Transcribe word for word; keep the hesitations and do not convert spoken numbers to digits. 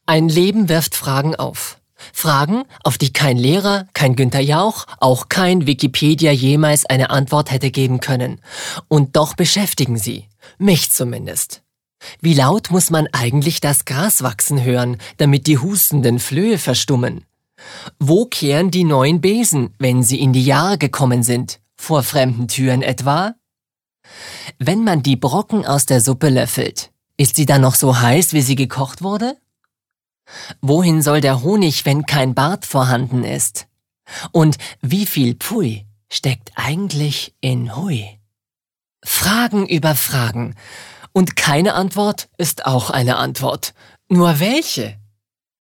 Ein Leben wirft Fragen auf. Fragen, auf die kein Lehrer, kein Günther Jauch, auch kein Wikipedia jemals eine Antwort hätte geben können. Und doch beschäftigen sie. Mich zumindest. Wie laut muss man eigentlich das Gras wachsen hören, damit die hustenden Flöhe verstummen? Wo kehren die neuen Besen, wenn sie in die Jahre gekommen sind? Vor fremden Türen etwa? Wenn man die Brocken aus der Suppe löffelt, ist sie dann noch so heiß, wie sie gekocht wurde? Wohin soll der Honig, wenn kein Bart vorhanden ist? Und wie viel Pfui steckt eigentlich in Hui? Fragen über Fragen. Und keine Antwort ist auch eine Antwort. Nur welche?